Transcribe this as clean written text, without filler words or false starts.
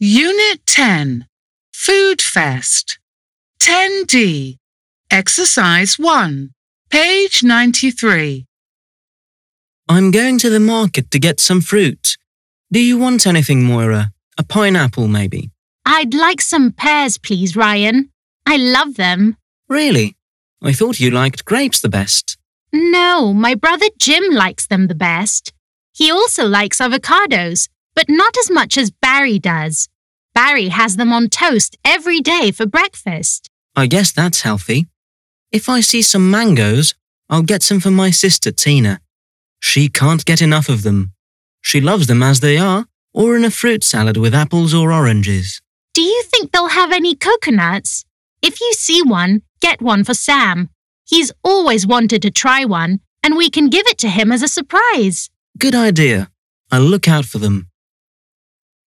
Unit 10, Food Fest. 10D, Exercise 1, page 93. I'm going to the market to get some fruit. Do you want anything, Moira? A pineapple, maybe? I'd like some pears, please, Ryan. I love them. Really? I thought you liked grapes the best. No, my brother Jim likes them the best. He also likes avocados, but not as much as Barry does. Barry has them on toast every day for breakfast. I guess that's healthy. If I see some mangoes, I'll get some for my sister, Tina. She can't get enough of them. She loves them as they are, or in a fruit salad with apples or oranges. Do you think they'll have any coconuts? If you see one, get one for Sam. He's always wanted to try one, and we can give it to him as a surprise. Good idea. I'll look out for them.